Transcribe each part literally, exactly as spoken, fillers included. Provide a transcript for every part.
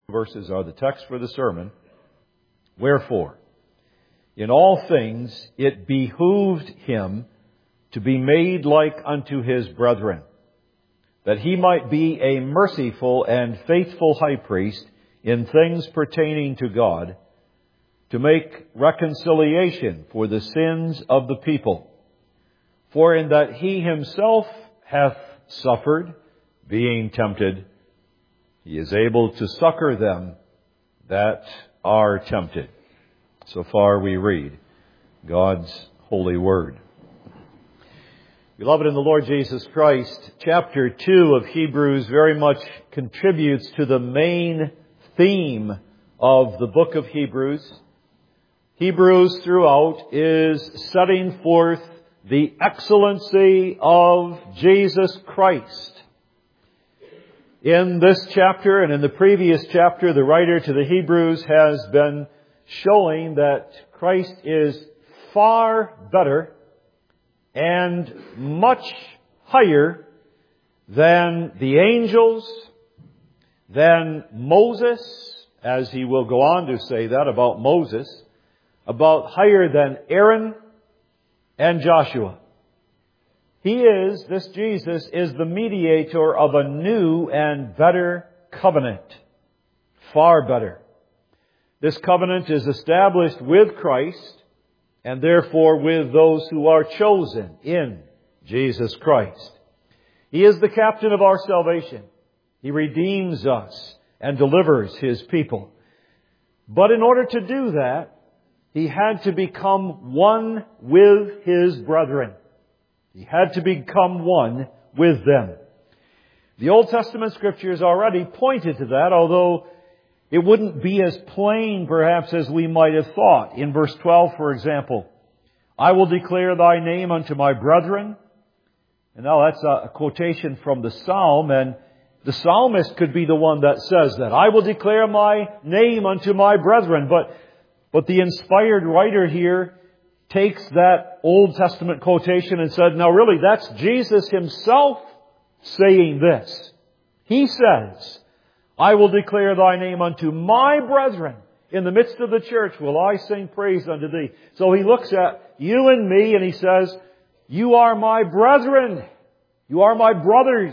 Verses are the text for the sermon. Wherefore, in all things it behooved him to be made like unto his brethren, that he might be a merciful and faithful high priest in things pertaining to God, to make reconciliation for the sins of the people. For in that he himself hath suffered, being tempted, he is able to succor them that are tempted. So far we read God's holy word. Beloved in the Lord Jesus Christ, chapter two of Hebrews very much contributes to the main theme of the book of Hebrews. Hebrews throughout is setting forth the excellency of Jesus Christ. In this chapter and in the previous chapter, the writer to the Hebrews has been showing that Christ is far better and much higher than the angels, than Moses, as he will go on to say that about Moses, about higher than Aaron and Joshua. He is, this Jesus, is the mediator of a new and better covenant. Far better. This covenant is established with Christ and therefore with those who are chosen in Jesus Christ. He is the captain of our salvation. He redeems us and delivers His people. But in order to do that, He had to become one with His brethren. He had to become one with them. The Old Testament Scriptures already pointed to that, although it wouldn't be as plain perhaps as we might have thought. In verse twelve, for example, I will declare thy name unto my brethren. And now that's a quotation from the Psalm, and the psalmist could be the one that says that. I will declare my name unto my brethren. But, but the inspired writer here takes that Old Testament quotation and said, now really, that's Jesus Himself saying this. He says, I will declare thy name unto my brethren. In the midst of the church will I sing praise unto thee. So He looks at you and me and He says, you are my brethren. You are my brothers.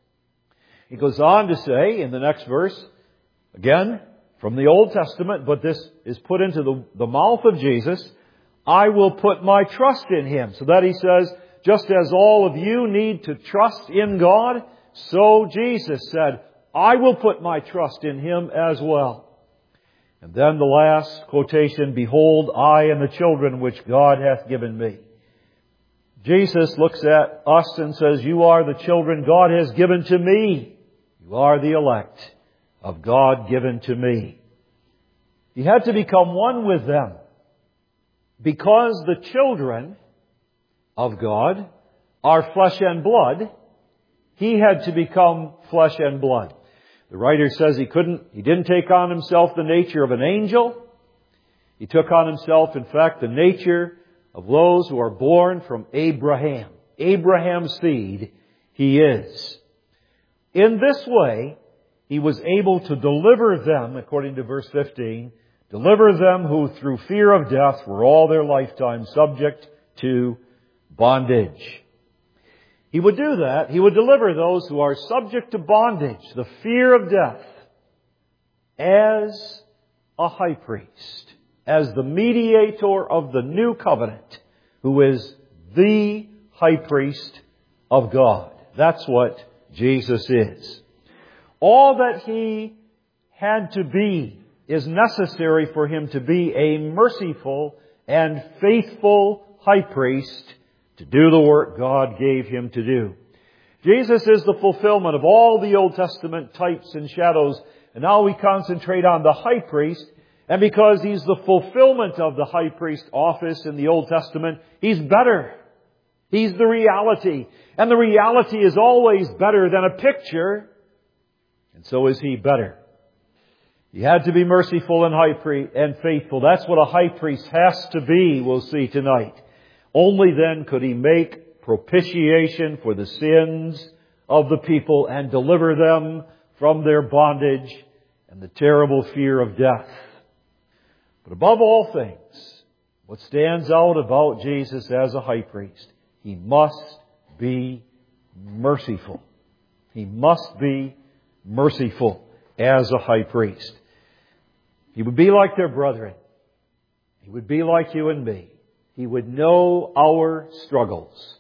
He goes on to say in the next verse, again, from the Old Testament, but this is put into the, the mouth of Jesus, I will put my trust in Him. So that He says, just as all of you need to trust in God, so Jesus said, I will put my trust in Him as well. And then the last quotation, behold, I and the children which God hath given me. Jesus looks at us and says, you are the children God has given to me. You are the elect of God given to me. He had to become one with them, because the children of God are flesh and blood. He had to become flesh and blood. The writer says he couldn't, he didn't take on Himself the nature of an angel. He took on Himself, in fact, the nature of those who are born from Abraham. Abraham's seed He is. In this way, He was able to deliver them, according to verse fifteen, deliver them who through fear of death were all their lifetime subject to bondage. He would do that. He would deliver those who are subject to bondage, the fear of death, as a high priest, as the mediator of the new covenant, who is the high priest of God. That's what Jesus is. All that He had to be is necessary for Him to be a merciful and faithful high priest to do the work God gave Him to do. Jesus is the fulfillment of all the Old Testament types and shadows, and now we concentrate on the high priest, and because He's the fulfillment of the high priest office in the Old Testament, He's better. He's the reality, and the reality is always better than a picture, and so is He better. He had to be merciful and high priest and faithful. That's what a high priest has to be, we'll see tonight. Only then could He make propitiation for the sins of the people and deliver them from their bondage. And and the terrible fear of death. But above all things, what stands out about Jesus as a high priest, He must be merciful. He must be merciful as a high priest. He would be like their brethren. He would be like you and me. He would know our struggles.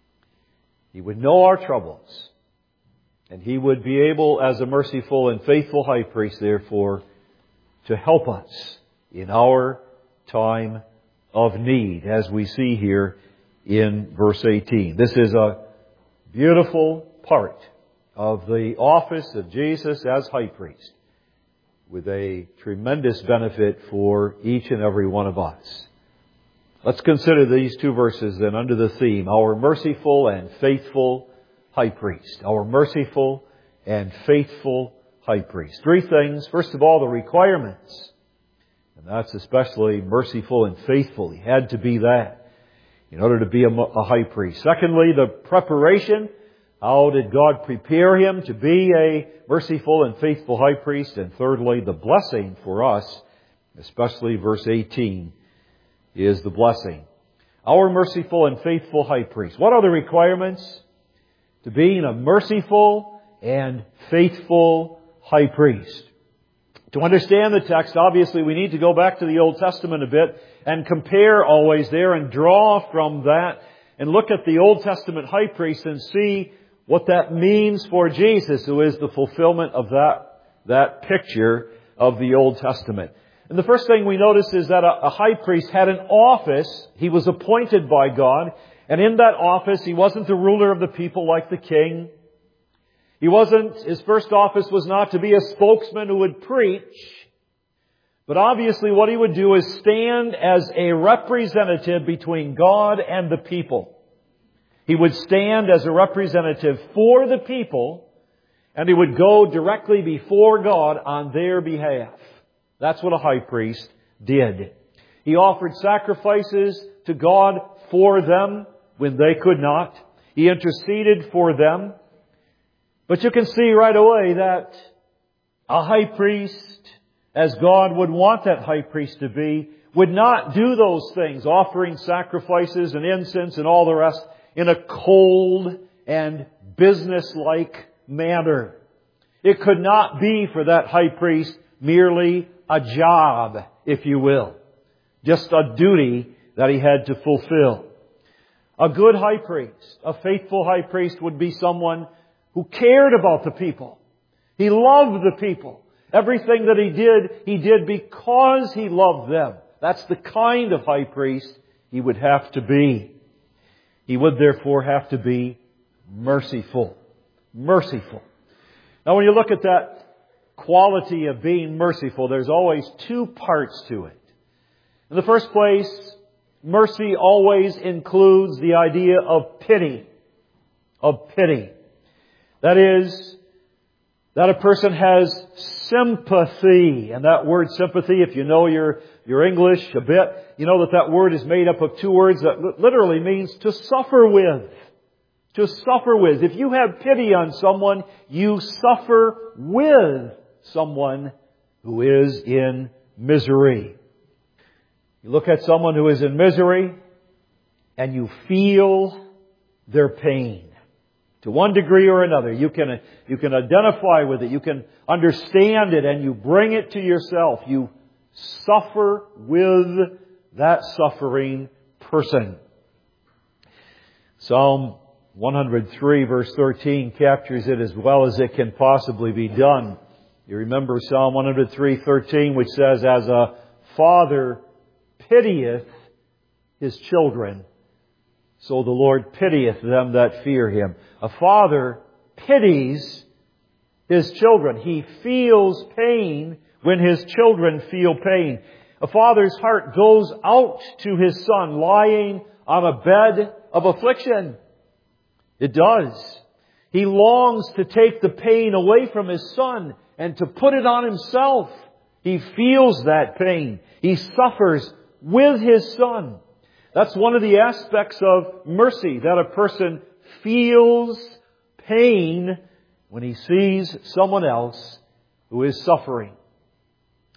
He would know our troubles. And He would be able, as a merciful and faithful high priest, therefore, to help us in our time of need, as we see here in verse eighteen. This is a beautiful part of the office of Jesus as high priest, with a tremendous benefit for each and every one of us. Let's consider these two verses then under the theme, our merciful and faithful high priest. Our merciful and faithful high priest. Three things. First of all, the requirements. And that's especially merciful and faithful. He had to be that in order to be a, a high priest. Secondly, the preparation. How did God prepare Him to be a merciful and faithful high priest? And thirdly, the blessing for us, especially verse eighteen, is the blessing. Our merciful and faithful high priest. What are the requirements to being a merciful and faithful high priest? To understand the text, obviously we need to go back to the Old Testament a bit and compare always there and draw from that and look at the Old Testament high priest and see what that means for Jesus, who is the fulfillment of that, that picture of the Old Testament. And the first thing we notice is that a, a high priest had an office. He was appointed by God. And in that office, he wasn't the ruler of the people like the king. He wasn't, his first office was not to be a spokesman who would preach. But obviously what he would do is stand as a representative between God and the people. He would stand as a representative for the people, and he would go directly before God on their behalf. That's what a high priest did. He offered sacrifices to God for them when they could not. He interceded for them. But you can see right away that a high priest, as God would want that high priest to be, would not do those things, offering sacrifices and incense and all the rest, in a cold and business-like manner. It could not be for that high priest merely a job, if you will. Just a duty that he had to fulfill. A good high priest, a faithful high priest, would be someone who cared about the people. He loved the people. Everything that he did, he did because he loved them. That's the kind of high priest he would have to be. He would therefore have to be merciful. Merciful. Now when you look at that quality of being merciful, there's always two parts to it. In the first place, mercy always includes the idea of pity. Of pity. That is, that a person has sympathy. And that word sympathy, if you know your, your English a bit, you know that that word is made up of two words that literally means to suffer with. To suffer with. If you have pity on someone, you suffer with someone who is in misery. You look at someone who is in misery and you feel their pain. To one degree or another, you can, you can identify with it. You can understand it and you bring it to yourself. You suffer with that suffering person. Psalm one hundred three verse thirteen captures it as well as it can possibly be done. You remember Psalm one hundred three thirteen, which says, as a father pitieth his children, so the Lord pitieth them that fear Him. A father pities his children. He feels pain when his children feel pain. A father's heart goes out to his son lying on a bed of affliction. It does. He longs to take the pain away from his son and to put it on himself. He feels that pain. He suffers with his son. That's one of the aspects of mercy, that a person feels pain when he sees someone else who is suffering.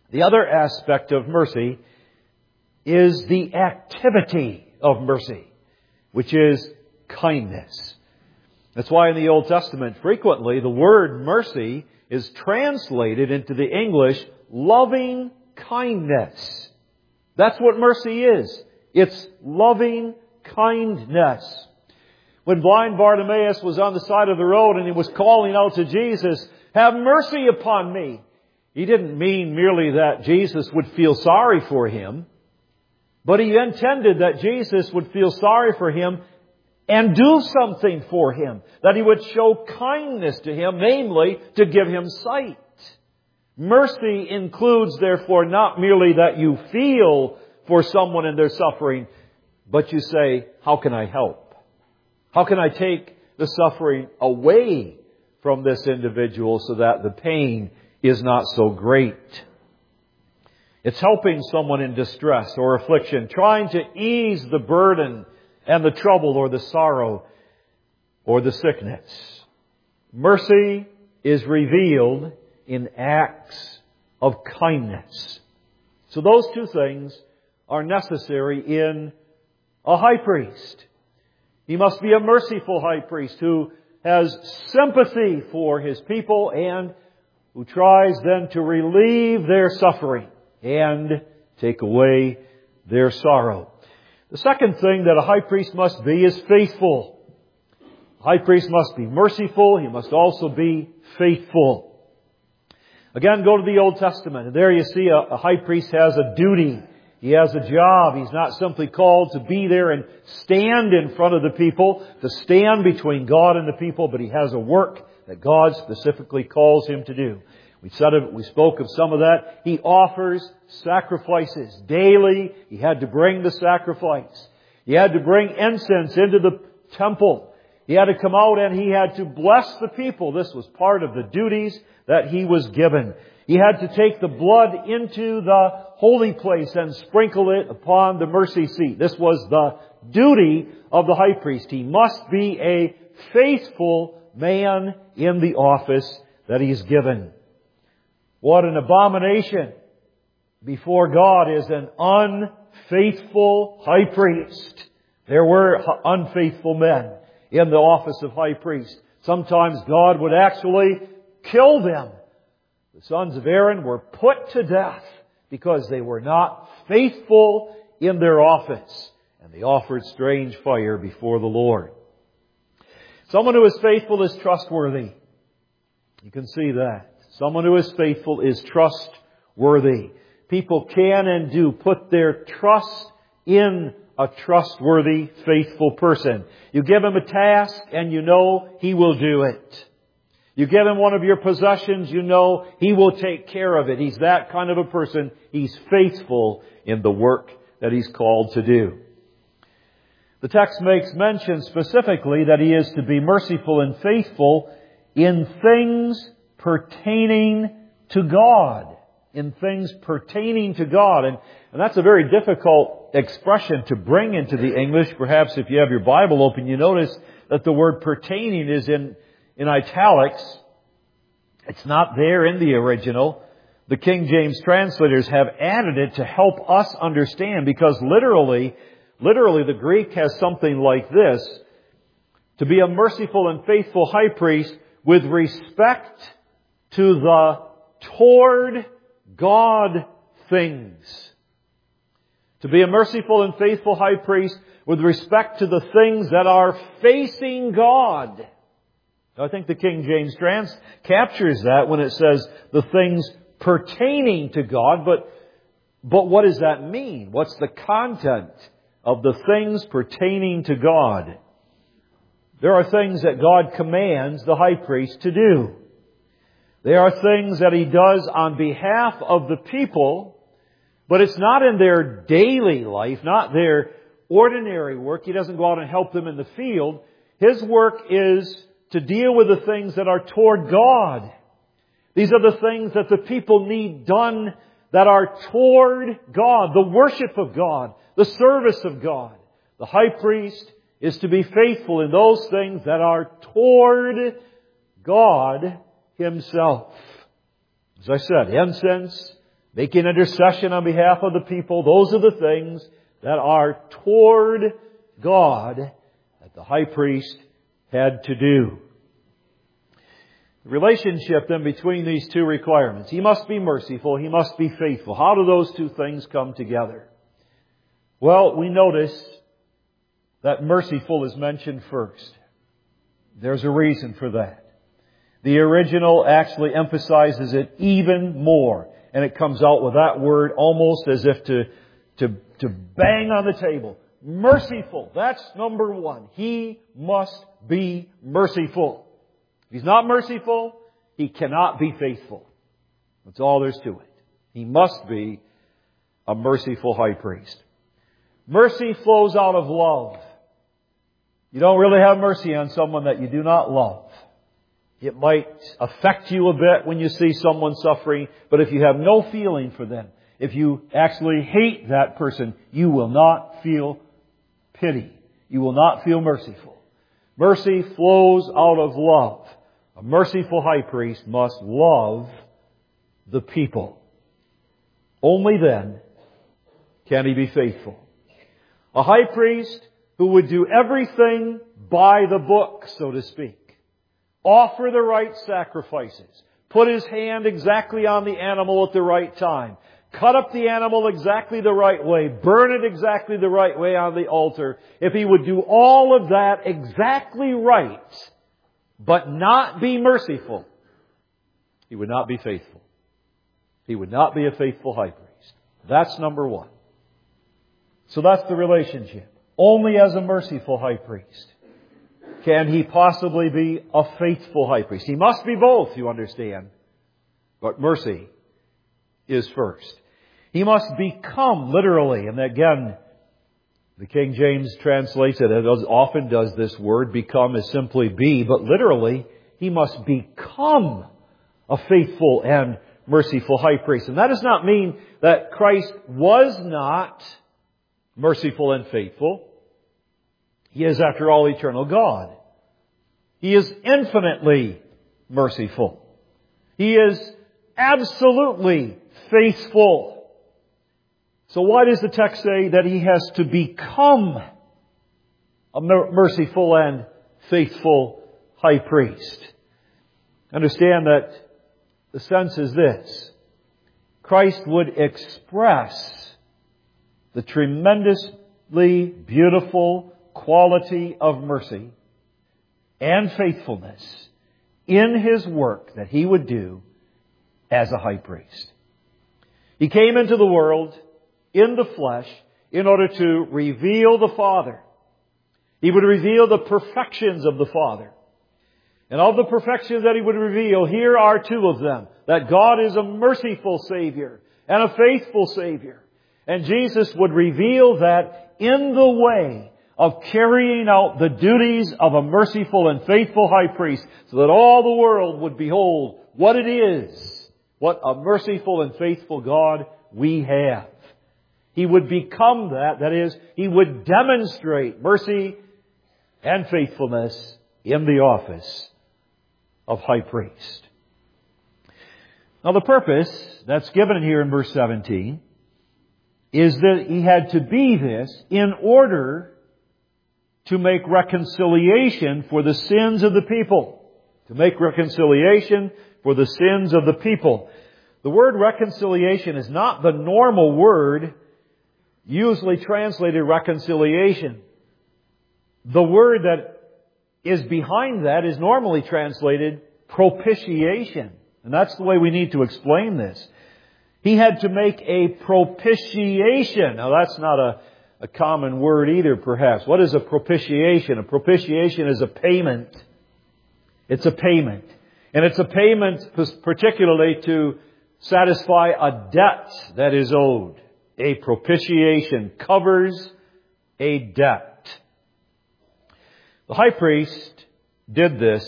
The other aspect of mercy is the activity of mercy, which is kindness. That's why in the Old Testament, frequently the word mercy is translated into the English loving kindness. That's what mercy is. It's loving kindness. When blind Bartimaeus was on the side of the road and he was calling out to Jesus, "Have mercy upon me," he didn't mean merely that Jesus would feel sorry for him, but he intended that Jesus would feel sorry for him and do something for him, that he would show kindness to him, namely to give him sight. Mercy includes, therefore, not merely that you feel for someone in their suffering, but you say, how can I help? How can I take the suffering away from this individual so that the pain is not so great? It's helping someone in distress or affliction, trying to ease the burden and the trouble or the sorrow or the sickness. Mercy is revealed in acts of kindness. So those two things are necessary in a high priest. He must be a merciful high priest who has sympathy for his people and who tries then to relieve their suffering and take away their sorrow. The second thing that a high priest must be is faithful. A high priest must be merciful. He must also be faithful. Again, go to the Old Testament, and there you see a, a high priest has a duty. He has a job. He's not simply called to be there and stand in front of the people, to stand between God and the people, but he has a work that God specifically calls him to do. We said it, we spoke of some of that. He offers sacrifices daily. He had to bring the sacrifice. He had to bring incense into the temple. He had to come out and he had to bless the people. This was part of the duties that he was given. He had to take the blood into the holy place and sprinkle it upon the mercy seat. This was the duty of the high priest. He must be a faithful man in the office that he's given. What an abomination before God is an unfaithful high priest. There were unfaithful men in the office of high priest. Sometimes God would actually kill them. The sons of Aaron were put to death because they were not faithful in their office, and they offered strange fire before the Lord. Someone who is faithful is trustworthy. You can see that. Someone who is faithful is trustworthy. People can and do put their trust in a trustworthy, faithful person. You give him a task and you know he will do it. You give him one of your possessions, you know he will take care of it. He's that kind of a person. He's faithful in the work that he's called to do. The text makes mention specifically that he is to be merciful and faithful in things pertaining to God. In things pertaining to God. And, and that's a very difficult expression to bring into the English. Perhaps if you have your Bible open, you notice that the word pertaining is in, in italics. It's not there in the original. The King James translators have added it to help us understand, because literally, literally the Greek has something like this: to be a merciful and faithful high priest with respect to the toward God things. To be a merciful and faithful high priest with respect to the things that are facing God. I think the King James trans captures that when it says the things pertaining to God, but, but what does that mean? What's the content of the things pertaining to God? There are things that God commands the high priest to do. There are things that he does on behalf of the people, but it's not in their daily life, not their ordinary work. He doesn't go out and help them in the field. His work is to deal with the things that are toward God. These are the things that the people need done that are toward God, the worship of God, the service of God. The high priest is to be faithful in those things that are toward God Himself. As I said, incense, making intercession on behalf of the people. Those are the things that are toward God that the high priest had to do. The relationship then between these two requirements. He must be merciful. He must be faithful. How do those two things come together? Well, we notice that merciful is mentioned first. There's a reason for that. The original actually emphasizes it even more. And it comes out with that word almost as if to, to, to bang on the table. Merciful. That's number one. He must be merciful. If He's not merciful, He cannot be faithful. That's all there's to it. He must be a merciful high priest. Mercy flows out of love. You don't really have mercy on someone that you do not love. It might affect you a bit when you see someone suffering, but if you have no feeling for them, if you actually hate that person, you will not feel pity. You will not feel merciful. Mercy flows out of love. A merciful high priest must love the people. Only then can he be faithful. A high priest who would do everything by the book, so to speak. Offer the right sacrifices. Put his hand exactly on the animal at the right time. Cut up the animal exactly the right way. Burn it exactly the right way on the altar. If he would do all of that exactly right, but not be merciful, he would not be faithful. He would not be a faithful high priest. That's number one. So that's the relationship. Only as a merciful high priest can he possibly be a faithful high priest. He must be both, you understand. But mercy is first. He must become, literally, and again, the King James translates it, as often does this word, become as simply be, but literally, he must become a faithful and merciful high priest. And that does not mean that Christ was not merciful and faithful. He is, after all, eternal God. He is infinitely merciful. He is absolutely faithful. So why does the text say that he has to become a merciful and faithful high priest? Understand that the sense is this. Christ would express the tremendously beautiful quality of mercy and faithfulness in His work that He would do as a high priest. He came into the world in the flesh in order to reveal the Father. He would reveal the perfections of the Father. And of the perfections that He would reveal, here are two of them. That God is a merciful Savior and a faithful Savior. And Jesus would reveal that in the way of carrying out the duties of a merciful and faithful high priest, so that all the world would behold what it is, what a merciful and faithful God we have. He would become that, that is, He would demonstrate mercy and faithfulness in the office of high priest. Now the purpose that's given here in verse seventeen is that He had to be this in order to make reconciliation for the sins of the people. To make reconciliation for the sins of the people. The word reconciliation is not the normal word usually translated reconciliation. The word that is behind that is normally translated propitiation. And that's the way we need to explain this. He had to make a propitiation. Now that's not a A common word either, perhaps. What is a propitiation? A propitiation is a payment. It's a payment. And it's a payment particularly to satisfy a debt that is owed. A propitiation covers a debt. The high priest did this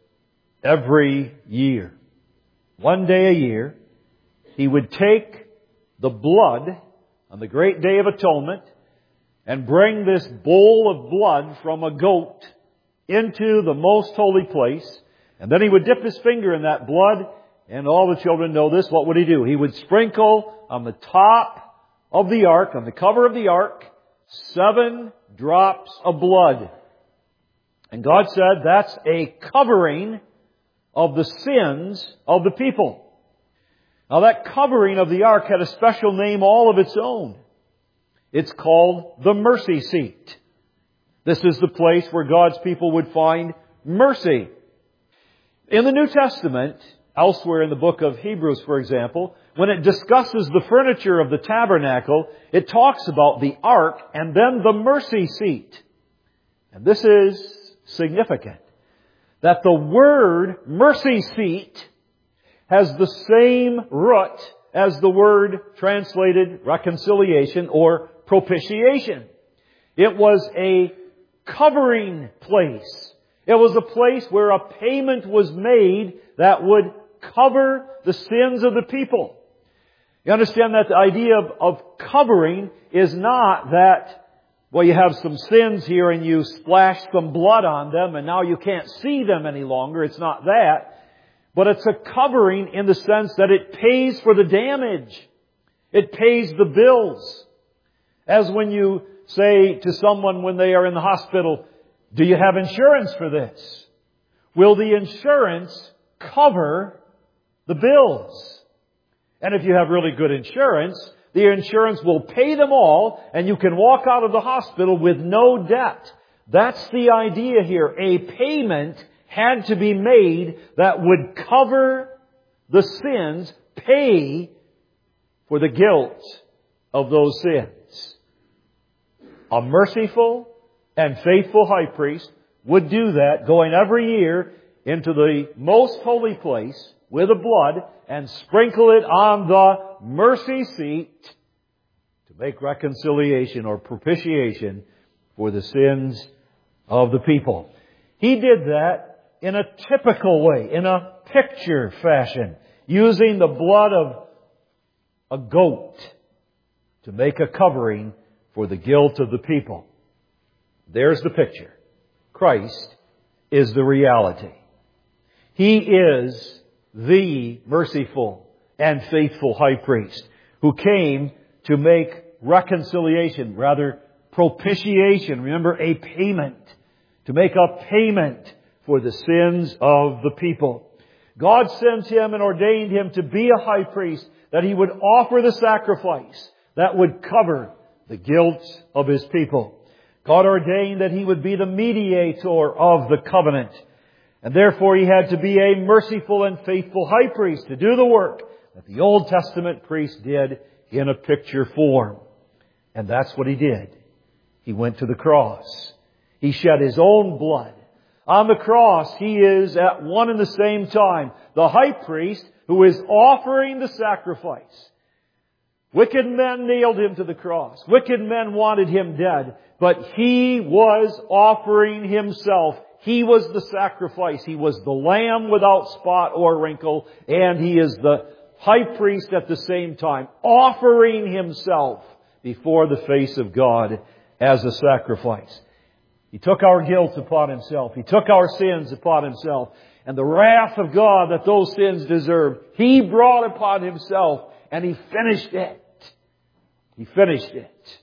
every year. One day a year, he would take the blood on the great day of atonement and bring this bowl of blood from a goat into the most holy place. And then he would dip his finger in that blood and all the children know this, what would he do? He would sprinkle on the top of the ark, on the cover of the ark, seven drops of blood. And God said that's a covering of the sins of the people. Now that covering of the ark had a special name all of its own. It's called the mercy seat. This is the place where God's people would find mercy. In the New Testament, elsewhere in the book of Hebrews, for example, when it discusses the furniture of the tabernacle, it talks about the ark and then the mercy seat. And this is significant. That the word mercy seat has the same root as the word translated reconciliation or propitiation. It was a covering place. It was a place where a payment was made that would cover the sins of the people. You understand that the idea of, of covering is not that, well, you have some sins here and you splash some blood on them and now you can't see them any longer. It's not that. But it's a covering in the sense that it pays for the damage. It pays the bills. As when you say to someone when they are in the hospital, do you have insurance for this? Will the insurance cover the bills? And if you have really good insurance, the insurance will pay them all and you can walk out of the hospital with no debt. That's the idea here. A payment had to be made that would cover the sins, pay for the guilt of those sins. A merciful and faithful high priest would do that, going every year into the most holy place with the blood and sprinkle it on the mercy seat to make reconciliation or propitiation for the sins of the people. He did that in a typical way, in a picture fashion, using the blood of a goat to make a covering for the guilt of the people. There's the picture. Christ is the reality. He is the merciful and faithful high priest who came to make reconciliation, rather propitiation, remember, a payment, to make a payment for the sins of the people. God sent Him and ordained Him to be a high priest, that He would offer the sacrifice that would cover the guilt of His people. God ordained that He would be the mediator of the covenant. And therefore He had to be a merciful and faithful high priest to do the work that the Old Testament priest did in a picture form. And that's what He did. He went to the cross. He shed His own blood. On the cross, He is at one and the same time the high priest who is offering the sacrifice. Wicked men nailed Him to the cross. Wicked men wanted Him dead. But He was offering Himself. He was the sacrifice. He was the lamb without spot or wrinkle. And He is the high priest at the same time, offering Himself before the face of God as a sacrifice. He took our guilt upon Himself. He took our sins upon Himself. And the wrath of God that those sins deserved, He brought upon Himself. And He finished it. He finished it.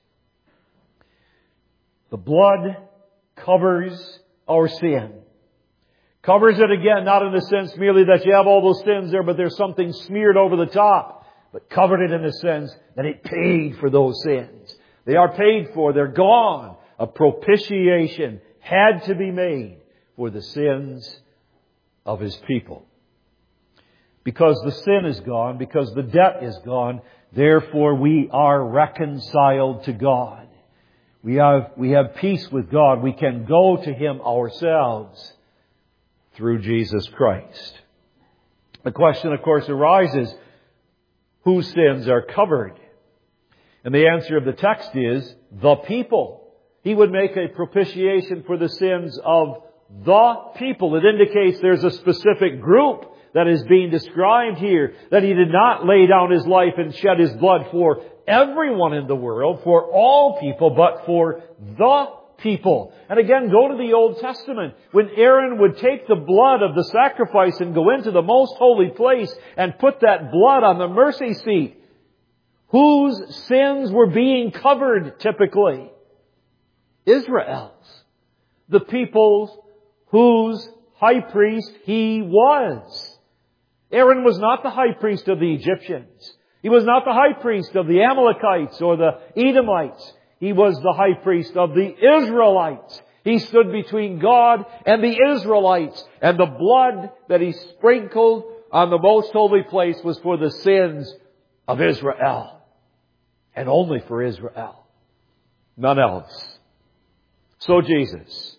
The blood covers our sin. Covers it again, not in the sense merely that you have all those sins there, but there's something smeared over the top. But covered it in the sense that it paid for those sins. They are paid for. They're gone. A propitiation had to be made for the sins of His people. Because the sin is gone, because the debt is gone, therefore we are reconciled to God. We have, we have peace with God. We can go to Him ourselves through Jesus Christ. The question, of course, arises, whose sins are covered? And the answer of the text is, the people. He would make a propitiation for the sins of the people. It indicates there's a specific group that is being described here, that He did not lay down His life and shed His blood for everyone in the world, for all people, but for the people. And again, go to the Old Testament. When Aaron would take the blood of the sacrifice and go into the most holy place and put that blood on the mercy seat, whose sins were being covered typically? Israel's. The people's whose high priest he was. Aaron was not the high priest of the Egyptians. He was not the high priest of the Amalekites or the Edomites. He was the high priest of the Israelites. He stood between God and the Israelites. And the blood that he sprinkled on the most holy place was for the sins of Israel. And only for Israel. None else. So Jesus,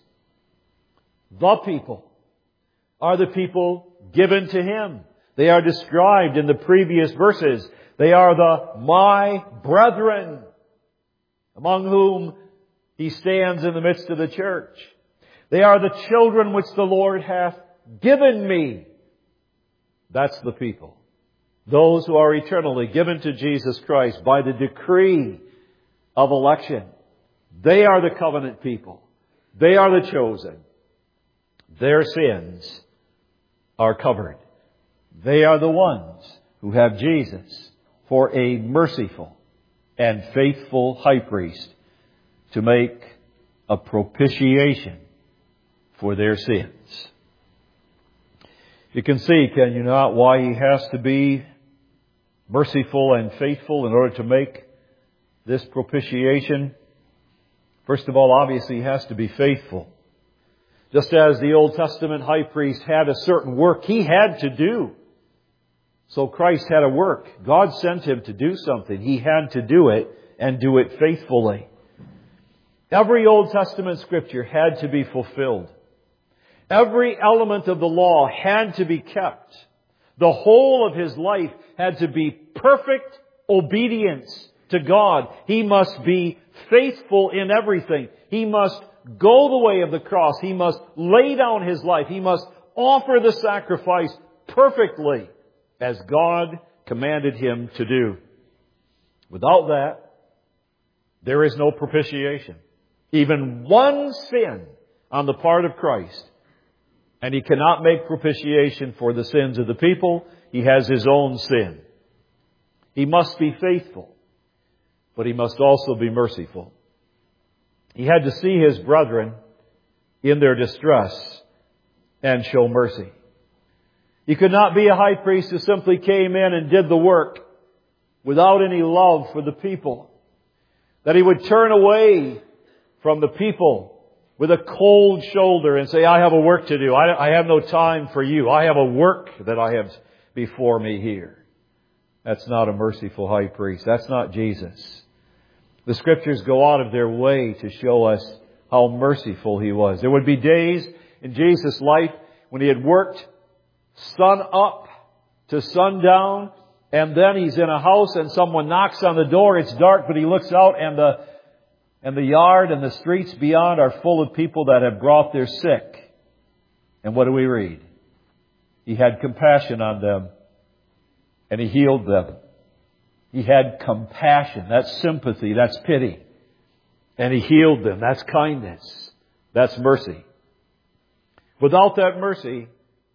the people, are the people given to Him. They are described in the previous verses. They are the my brethren, among whom He stands in the midst of the church. They are the children which the Lord hath given me. That's the people. Those who are eternally given to Jesus Christ by the decree of election. They are the covenant people. They are the chosen. Their sins are covered. They are the ones who have Jesus for a merciful and faithful high priest to make a propitiation for their sins. You can see, can you not, why He has to be merciful and faithful in order to make this propitiation? First of all, obviously He has to be faithful. Just as the Old Testament high priest had a certain work he had to do, so Christ had a work. God sent Him to do something. He had to do it and do it faithfully. Every Old Testament scripture had to be fulfilled. Every element of the law had to be kept. The whole of His life had to be perfect obedience to God. He must be faithful in everything. He must go the way of the cross. He must lay down His life. He must offer the sacrifice perfectly as God commanded Him to do. Without that, there is no propitiation. Even one sin on the part of Christ, and He cannot make propitiation for the sins of the people. He has His own sin. He must be faithful, but He must also be merciful. He had to see His brethren in their distress and show mercy. He could not be a high priest who simply came in and did the work without any love for the people. That He would turn away from the people with a cold shoulder and say, I have a work to do. I, I have no time for you. I have a work that I have before me here. That's not a merciful high priest. That's not Jesus. The Scriptures go out of their way to show us how merciful He was. There would be days in Jesus' life when He had worked sun up to sundown, and then He's in a house and someone knocks on the door. It's dark, but He looks out and the and the yard and the streets beyond are full of people that have brought their sick. And what do we read? He had compassion on them and He healed them. He had compassion. That's sympathy. That's pity. And He healed them. That's kindness. That's mercy. Without that mercy,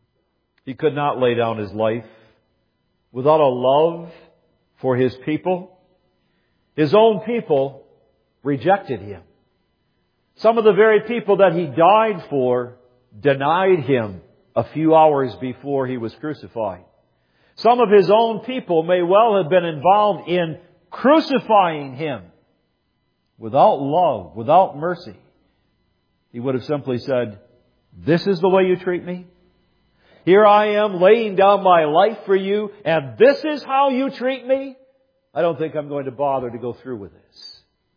He could not lay down His life. Without a love for His people, His own people rejected Him. Some of the very people that He died for denied Him a few hours before He was crucified. Some of His own people may well have been involved in crucifying Him. Without love, without mercy, He would have simply said, this is the way you treat me? Here I am laying down my life for you, and this is how you treat me? I don't think I'm going to bother to go through with this.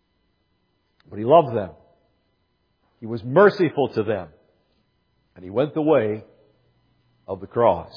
But He loved them. He was merciful to them. And He went the way of the cross.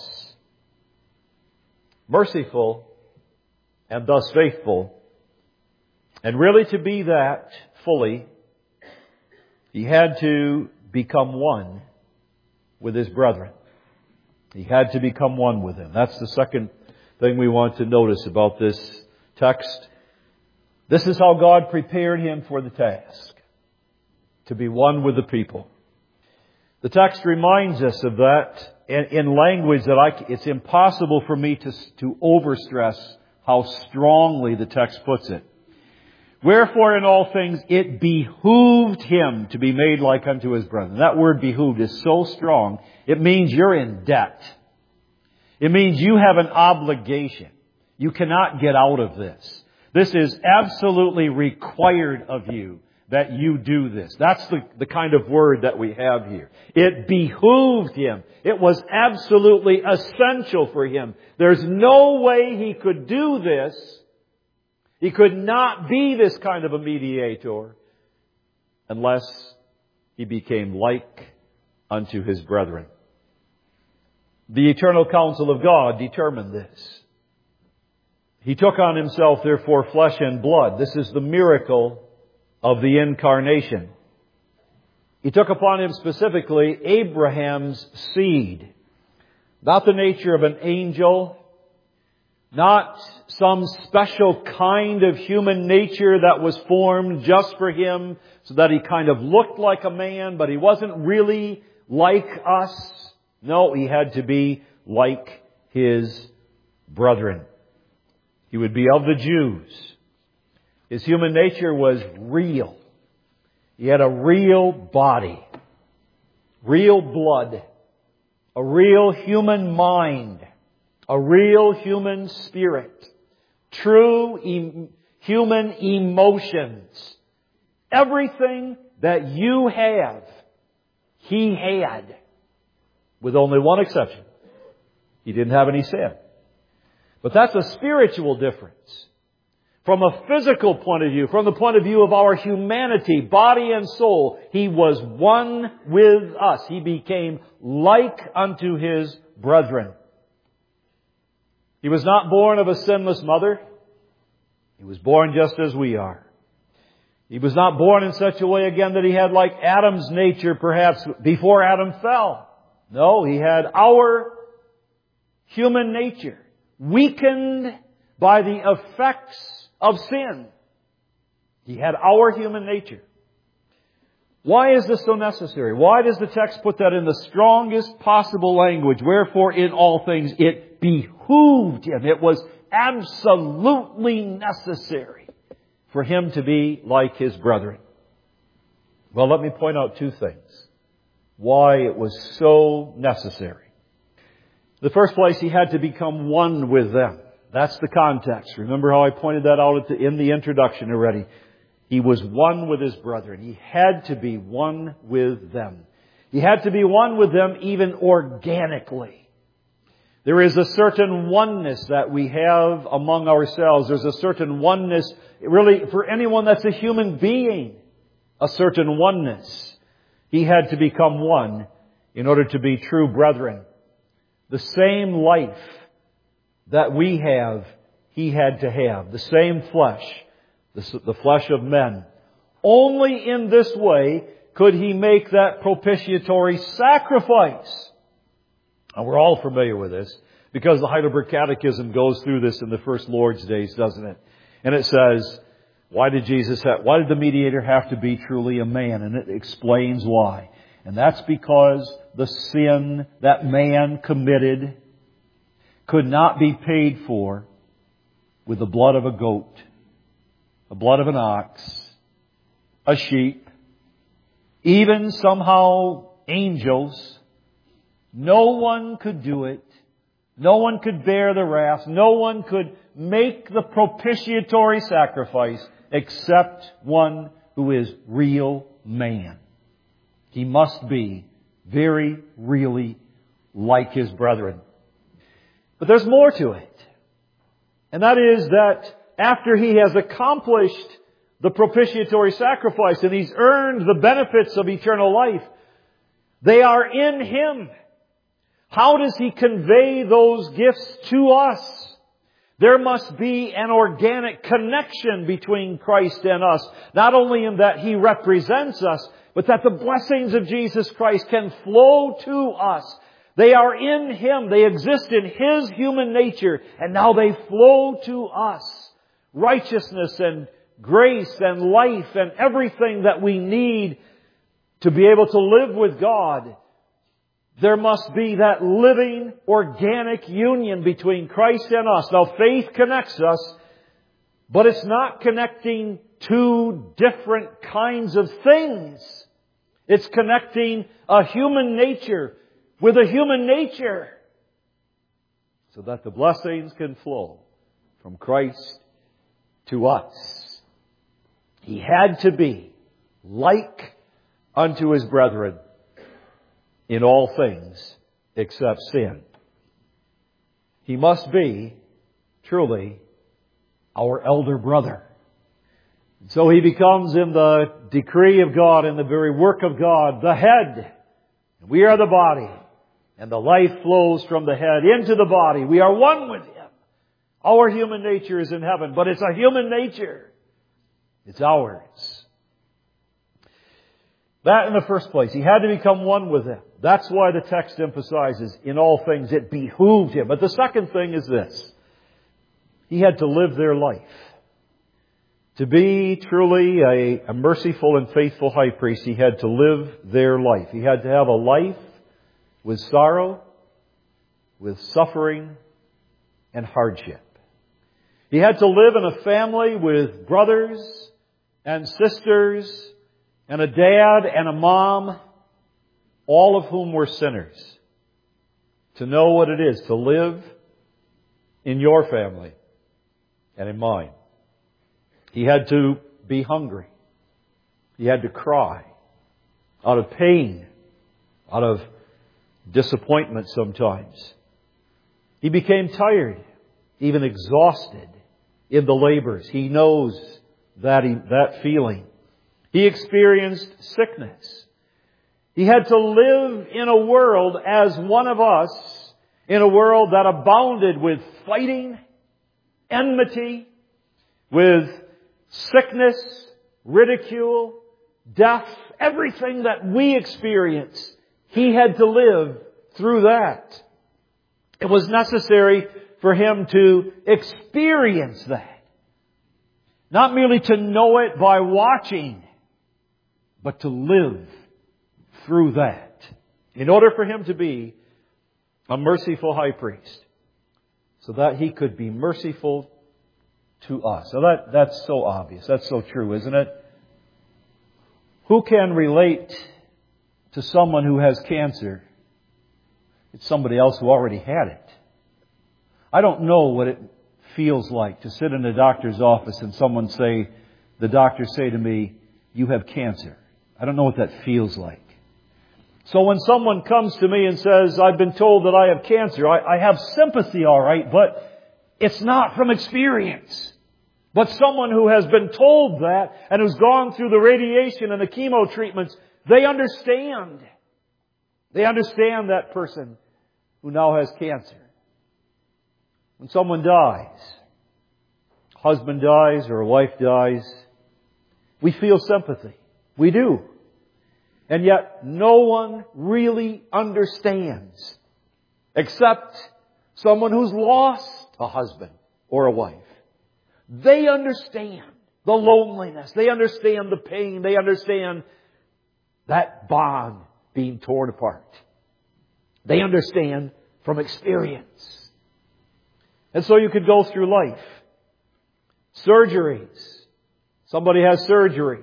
Merciful and thus faithful. And really to be that fully, He had to become one with His brethren. He had to become one with them. That's the second thing we want to notice about this text. This is how God prepared Him for the task. to be one with the people. The text reminds us of that in, in language that I, it's impossible for me to, to overstress how strongly the text puts it. Wherefore in all things it behooved him to be made like unto his brethren. That word behooved is so strong, it means you're in debt. It means you have an obligation. You cannot get out of this. This is absolutely required of you that you do this. That's the, the kind of word that we have here. It behooved him. It was absolutely essential for him. There's no way he could do this. He could not be this kind of a mediator unless he became like unto his brethren. The eternal counsel of God determined this. He took on himself, therefore, flesh and blood. This is the miracle of the incarnation. He took upon him specifically Abraham's seed. Not the nature of an angel, not some special kind of human nature that was formed just for him so that he kind of looked like a man, but he wasn't really like us. No, he had to be like his brethren. He would be of the Jews. His human nature was real. He had a real body, real blood, a real human mind, a real human spirit, true em- human emotions. Everything that you have, he had, with only one exception. He didn't have any sin. But that's a spiritual difference. From a physical point of view, from the point of view of our humanity, body and soul, he was one with us. He became like unto his brethren. He was not born of a sinless mother. He was born just as we are. He was not born in such a way again that he had like Adam's nature perhaps before Adam fell. No, he had our human nature, weakened by the effects of sin. He had our human nature. Why is this so necessary? Why does the text put that in the strongest possible language? Wherefore in all things it behooved him. It was absolutely necessary for him to be like his brethren. Well, let me point out two things. Why it was so necessary. In the first place, he had to become one with them. That's the context. Remember how I pointed that out in the introduction already. He was one with his brethren. He had to be one with them. He had to be one with them even organically. There is a certain oneness that we have among ourselves. There's a certain oneness, really, for anyone that's a human being, a certain oneness. He had to become one in order to be true brethren. The same life that we have, he had to have. The same flesh, the, the flesh of men. Only in this way could he make that propitiatory sacrifice. And we're all familiar with this because the Heidelberg Catechism goes through this in the first Lord's days, doesn't it? And it says, why did Jesus have, why did the mediator have to be truly a man? And it explains why. And that's because the sin that man committed could not be paid for with the blood of a goat, the blood of an ox, a sheep, even somehow angels. No one could do it. No one could bear the wrath. No one could make the propitiatory sacrifice except one who is real man. He must be very, really like his brethren. But there's more to it. And that is that after he has accomplished the propitiatory sacrifice and he's earned the benefits of eternal life, they are in him. How does he convey those gifts to us? There must be an organic connection between Christ and us. Not only in that he represents us, but that the blessings of Jesus Christ can flow to us. They are in him. They exist in his human nature. And now they flow to us. Righteousness and grace and life and everything that we need to be able to live with God, there must be that living, organic union between Christ and us. Now, faith connects us, but it's not connecting two different kinds of things. It's connecting a human nature with a human nature, so that the blessings can flow from Christ to us. He had to be like unto His brethren in all things except sin. He must be truly our elder brother. So He becomes, in the decree of God, in the very work of God, the head. We are the body. And the life flows from the head into the body. We are one with Him. Our human nature is in heaven, but it's a human nature. It's ours. That in the first place. He had to become one with Him. That's why the text emphasizes, in all things it behooved Him. But the second thing is this. He had to live their life. To be truly a, a merciful and faithful high priest, He had to live their life. He had to have a life with sorrow, with suffering, and hardship. He had to live in a family with brothers and sisters and a dad and a mom, all of whom were sinners. To know what it is to live in your family and in mine. He had to be hungry. He had to cry out of pain, out of disappointment sometimes. He became tired, even exhausted in the labors. He knows that, he, that feeling. He experienced sickness. He had to live in a world as one of us, in a world that abounded with fighting, enmity, with sickness, ridicule, death, everything that we experience. He had to live through that. It was necessary for Him to experience that. Not merely to know it by watching, but to live through that. In order for Him to be a merciful high priest, so that He could be merciful to us. So that, that's so obvious. That's so true, isn't it? Who can relate to someone who has cancer? It's somebody else who already had it. I don't know what it feels like to sit in a doctor's office and someone say, the doctor say to me, you have cancer. I don't know what that feels like. So when someone comes to me and says, I've been told that I have cancer, I, I have sympathy, all right, but it's not from experience. But someone who has been told that and who's gone through the radiation and the chemo treatments, they understand. They understand that person who now has cancer. When someone dies, a husband dies or a wife dies, we feel sympathy. We do. And yet no one really understands except someone who's lost a husband or a wife. They understand the loneliness. They understand the pain. They understand that bond being torn apart. They understand from experience. And so you could go through life. Surgeries. Somebody has surgery.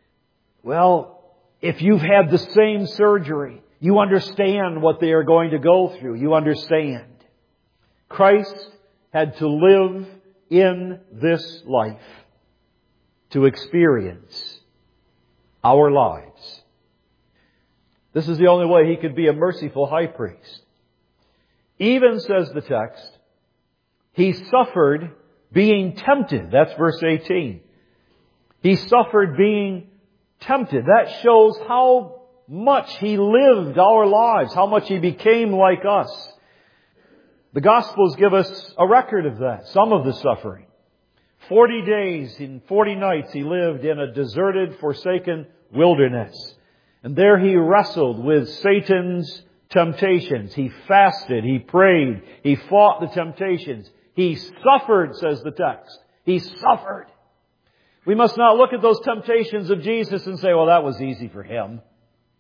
Well, if you've had the same surgery, you understand what they are going to go through. You understand. Christ had to live in this life to experience our lives. This is the only way He could be a merciful high priest. Even, says the text, He suffered being tempted. That's verse eighteen. He suffered being tempted. That shows how much He lived our lives, how much He became like us. The Gospels give us a record of that, some of the suffering. Forty days and forty nights He lived in a deserted, forsaken wilderness. And there He wrestled with Satan's temptations. He fasted, He prayed, He fought the temptations. He suffered, says the text. He suffered. We must not look at those temptations of Jesus and say, well, that was easy for Him.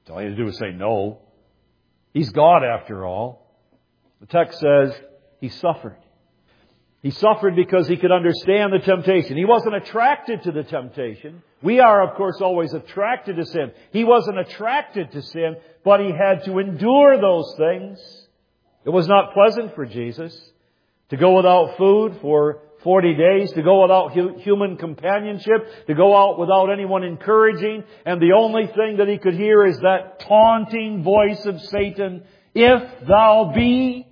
All you have to do is say no. He's God after all. The text says He suffered. He suffered because He could understand the temptation. He wasn't attracted to the temptation. We are, of course, always attracted to sin. He wasn't attracted to sin, but He had to endure those things. It was not pleasant for Jesus to go without food for forty days, to go without hu- human companionship, to go out without anyone encouraging, and the only thing that He could hear is that taunting voice of Satan, "If thou be,"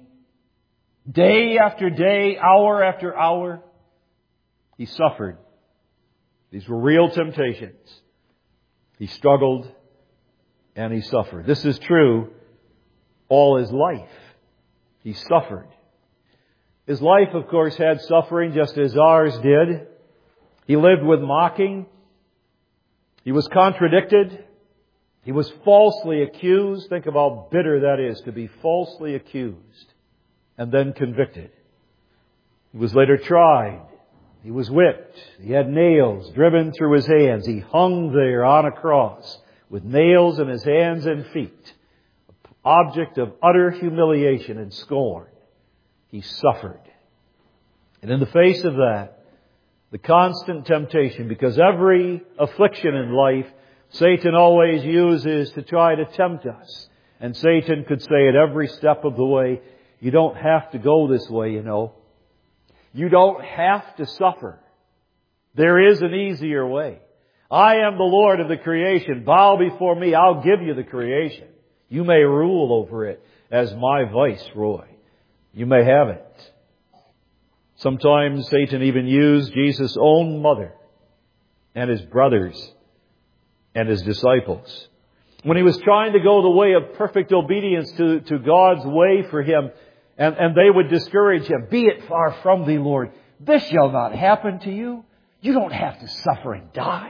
day after day, hour after hour. He suffered. These were real temptations. He struggled and He suffered. This is true all His life. He suffered. His life, of course, had suffering just as ours did. He lived with mocking. He was contradicted. He was falsely accused. Think of how bitter that is, to be falsely accused and then convicted. He was later tried. He was whipped. He had nails driven through His hands. He hung there on a cross with nails in His hands and feet, object of utter humiliation and scorn. He suffered. And in the face of that, the constant temptation, because every affliction in life Satan always uses to try to tempt us. And Satan could say at every step of the way, you don't have to go this way, you know. You don't have to suffer. There is an easier way. I am the Lord of the creation. Bow before me. I'll give you the creation. You may rule over it as my viceroy. You may have it. Sometimes Satan even used Jesus' own mother and His brothers and His disciples. When He was trying to go the way of perfect obedience to, to God's way for Him, and, and they would discourage Him, "Be it far from Thee, Lord. This shall not happen to you. You don't have to suffer and die."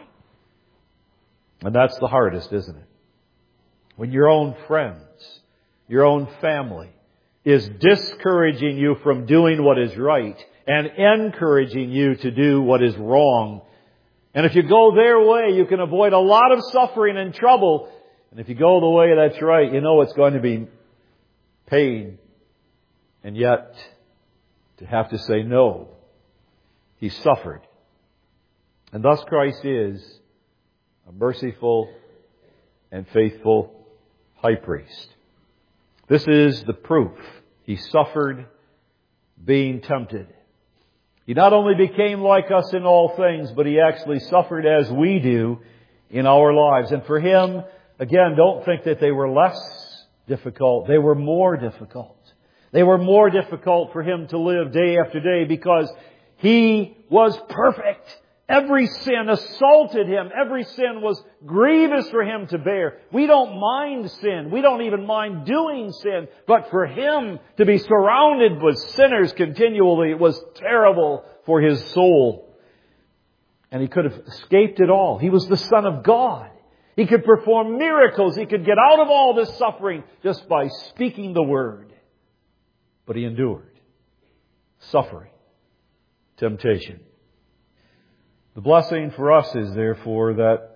And that's the hardest, isn't it? When your own friends, your own family is discouraging you from doing what is right and encouraging you to do what is wrong. And if you go their way, you can avoid a lot of suffering and trouble. And if you go the way that's right, you know it's going to be pain. And yet, to have to say no, He suffered. And thus Christ is a merciful and faithful high priest. This is the proof. He suffered being tempted. He not only became like us in all things, but He actually suffered as we do in our lives. And for Him, again, don't think that they were less difficult. They were more difficult. They were more difficult for Him to live day after day because He was perfect. Every sin assaulted Him. Every sin was grievous for Him to bear. We don't mind sin. We don't even mind doing sin. But for Him to be surrounded with sinners continually, it was terrible for His soul. And He could have escaped it all. He was the Son of God. He could perform miracles. He could get out of all this suffering just by speaking the word. But He endured suffering, temptation. The blessing for us is therefore that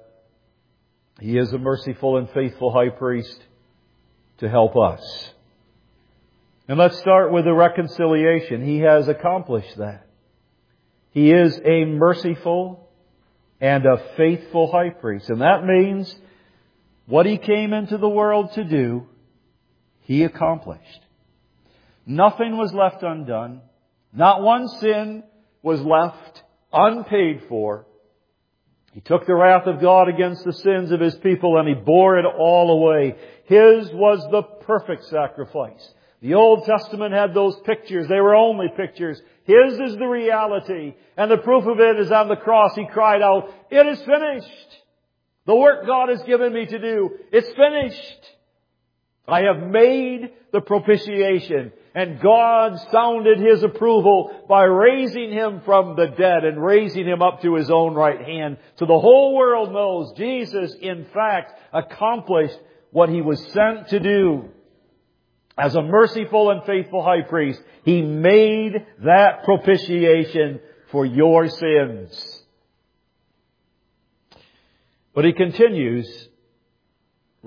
He is a merciful and faithful high priest to help us. And let's start with the reconciliation. He has accomplished that. He is a merciful and a faithful high priest. And that means what He came into the world to do, He accomplished. Nothing was left undone. Not one sin was left unpaid for. He took the wrath of God against the sins of His people and He bore it all away. His was the perfect sacrifice. The Old Testament had those pictures. They were only pictures. His is the reality. And the proof of it is on the cross. He cried out, "It is finished. The work God has given me to do, it's finished. I have made the propitiation." And God sounded His approval by raising Him from the dead and raising Him up to His own right hand. So the whole world knows Jesus, in fact, accomplished what He was sent to do. As a merciful and faithful high priest, He made that propitiation for your sins. But He continues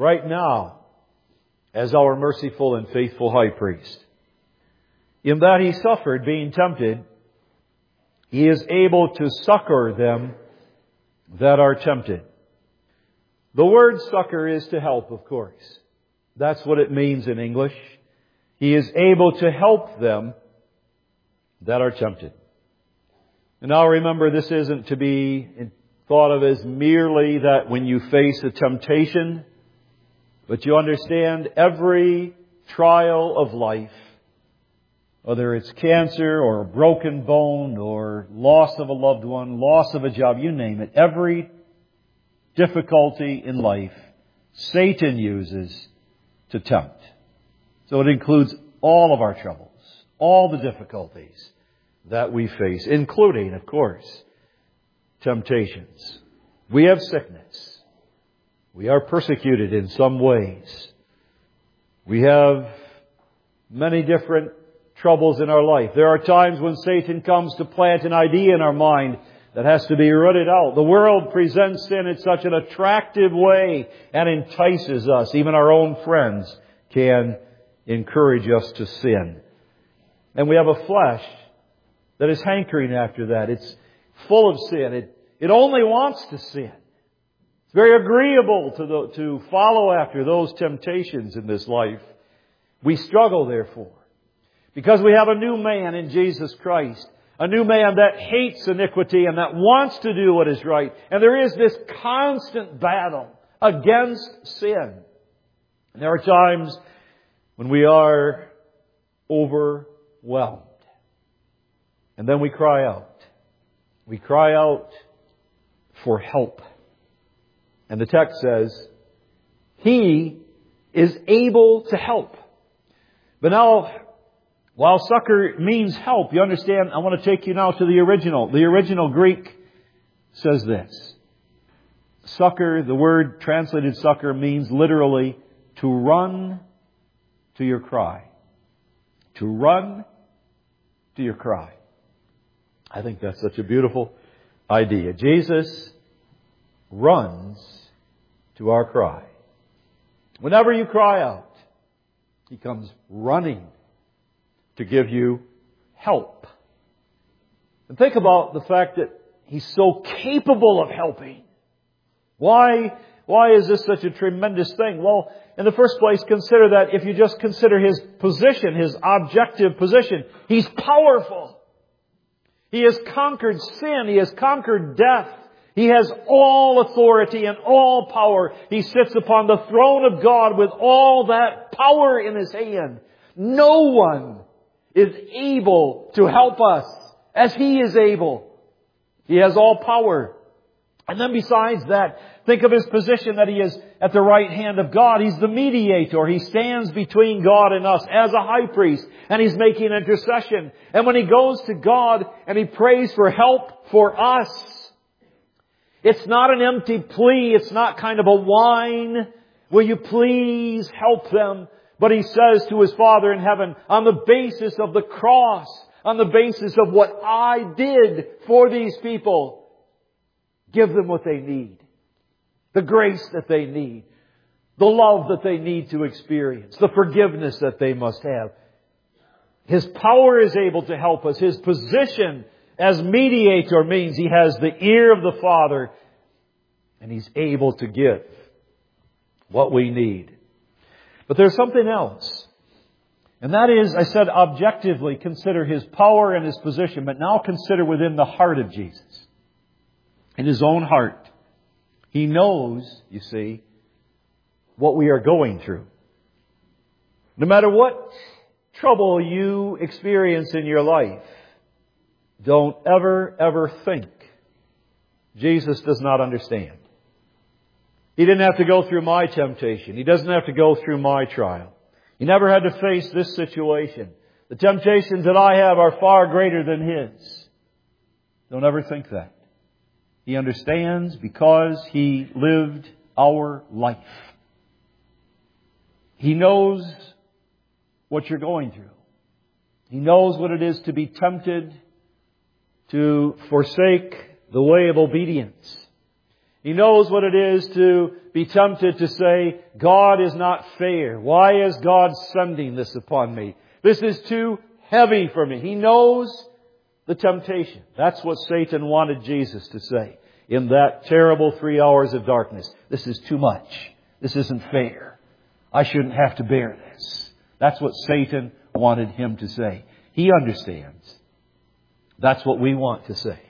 right now as our merciful and faithful high priest. In that He suffered being tempted, He is able to succor them that are tempted. The word succor is to help, of course. That's what it means in English. He is able to help them that are tempted. And now remember, this isn't to be thought of as merely that when you face a temptation, but you understand every trial of life, whether it's cancer or a broken bone or loss of a loved one, loss of a job, you name it, every difficulty in life Satan uses to tempt. So it includes all of our troubles, all the difficulties that we face, including, of course, temptations. We have sickness. We are persecuted in some ways. We have many different troubles in our life. There are times when Satan comes to plant an idea in our mind that has to be rooted out. The world presents sin in such an attractive way and entices us. Even our own friends can encourage us to sin. And we have a flesh that is hankering after that. It's full of sin. It, it only wants to sin. It's very agreeable to, the, to follow after those temptations in this life. We struggle, therefore, because we have a new man in Jesus Christ. A new man that hates iniquity and that wants to do what is right. And there is this constant battle against sin. And there are times when we are overwhelmed. And then we cry out. We cry out for help. And the text says, He is able to help. But now, while succor means help, you understand, I want to take you now to the original. The original Greek says this. Succor, the word translated succor, means literally to run to your cry. To run to your cry. I think that's such a beautiful idea. Jesus runs to our cry. Whenever you cry out, He comes running to give you help. And think about the fact that He's so capable of helping. Why, why is this such a tremendous thing? Well, in the first place, consider that if you just consider His position, His objective position, He's powerful. He has conquered sin. He has conquered death. He has all authority and all power. He sits upon the throne of God with all that power in His hand. No one is able to help us as He is able. He has all power. And then besides that, think of His position that He is at the right hand of God. He's the mediator. He stands between God and us as a high priest. And He's making intercession. And when He goes to God and He prays for help for us, it's not an empty plea. It's not kind of a whine. Will you please help them? But He says to His Father in heaven, on the basis of the cross, on the basis of what I did for these people, give them what they need. The grace that they need. The love that they need to experience. The forgiveness that they must have. His power is able to help us. His position as mediator means He has the ear of the Father and He's able to give what we need. But there's something else. And that is, I said objectively, consider His power and His position, but now consider within the heart of Jesus. In His own heart. He knows, you see, what we are going through. No matter what trouble you experience in your life, don't ever, ever think Jesus does not understand. He didn't have to go through my temptation. He doesn't have to go through my trial. He never had to face this situation. The temptations that I have are far greater than His. Don't ever think that. He understands because He lived our life. He knows what you're going through. He knows what it is to be tempted to forsake the way of obedience. He knows what it is to be tempted to say, God is not fair. Why is God sending this upon me? This is too heavy for me. He knows the temptation. That's what Satan wanted Jesus to say in that terrible three hours of darkness. This is too much. This isn't fair. I shouldn't have to bear this. That's what Satan wanted him to say. He understands. That's what we want to say.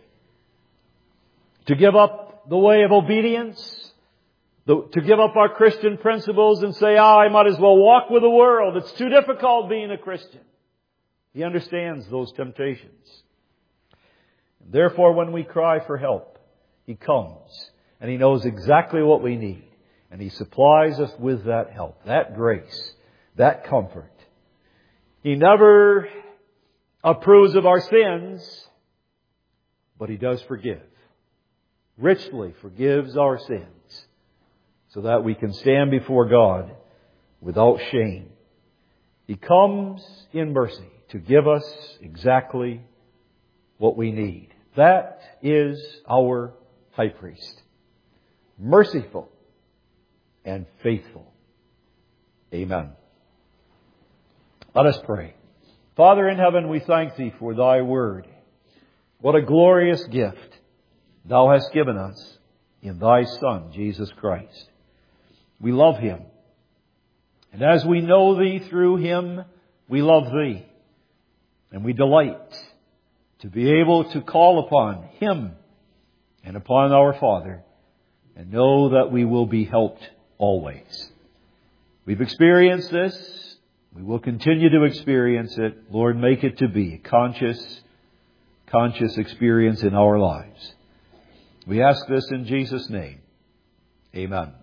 To give up the way of obedience, the, to give up our Christian principles and say, ah, I might as well walk with the world. It's too difficult being a Christian. He understands those temptations. Therefore, when we cry for help, He comes and He knows exactly what we need. And He supplies us with that help, that grace, that comfort. He never approves of our sins, but He does forgive. Richly forgives our sins so that we can stand before God without shame. He comes in mercy to give us exactly what we need. That is our high priest. Merciful and faithful. Amen. Let us pray. Father in heaven, we thank Thee for Thy word. What a glorious gift Thou hast given us in Thy Son, Jesus Christ. We love Him. And as we know Thee through Him, we love Thee. And we delight to be able to call upon Him and upon our Father and know that we will be helped always. We've experienced this. We will continue to experience it. Lord, make it to be a conscious, conscious experience in our lives. We ask this in Jesus' name. Amen.